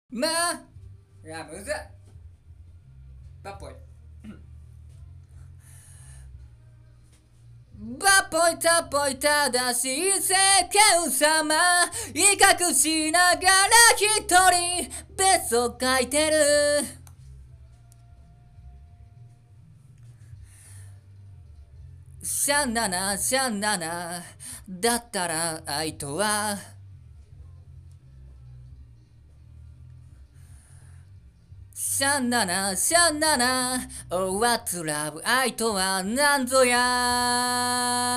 まあ、いや、むずっ。バっぽい。バっぽいたっぽい正しい世間様威嚇しながら一人別を書いてる。シャンナナシャンナナだったら愛とはシャンナナシャンナナ Oh what love 愛とは何ぞや。